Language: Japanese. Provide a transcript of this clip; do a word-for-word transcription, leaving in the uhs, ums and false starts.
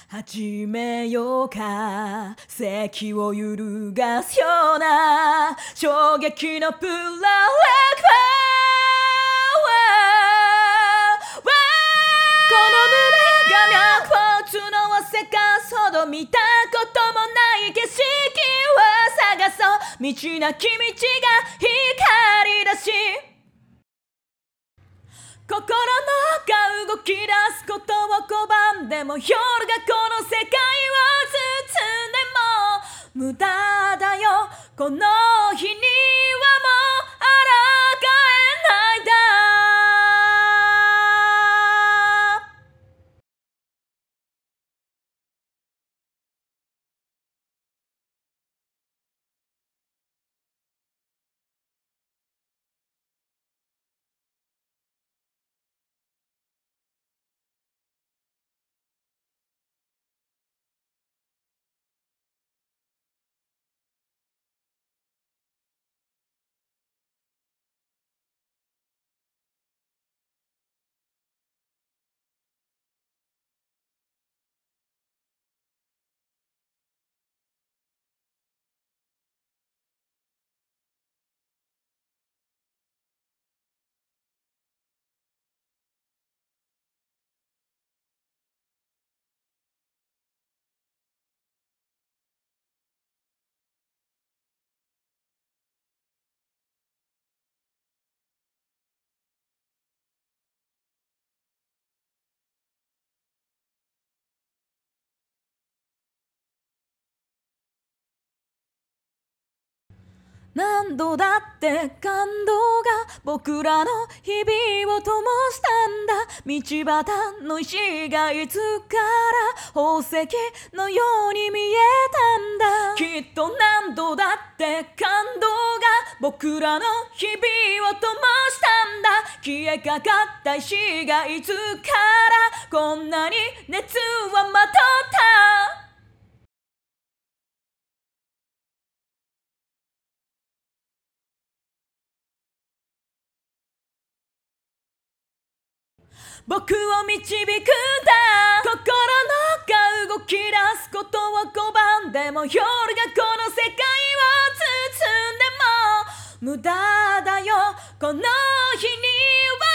始めようか、席を揺るがすような衝撃のプロレクこの胸が脈を募わせかすほど見たこともない景色を探そう、道なき道が光り出し、心のが動き出すことを拒んでも、夜がこの世界を包んでも無駄だよ、この日にはもう抗えないだ。何度だって感動が僕らの日々を灯したんだ。道端の石がいつから宝石のように見えたんだ。きっと何度だって感動が僕らの日々を灯したんだ。消えかかった石がいつからこんなに熱はまとった。僕を導くんだ。心のが動き出すことを拒んでも、夜がこの世界を包んでも無駄だよ、この日には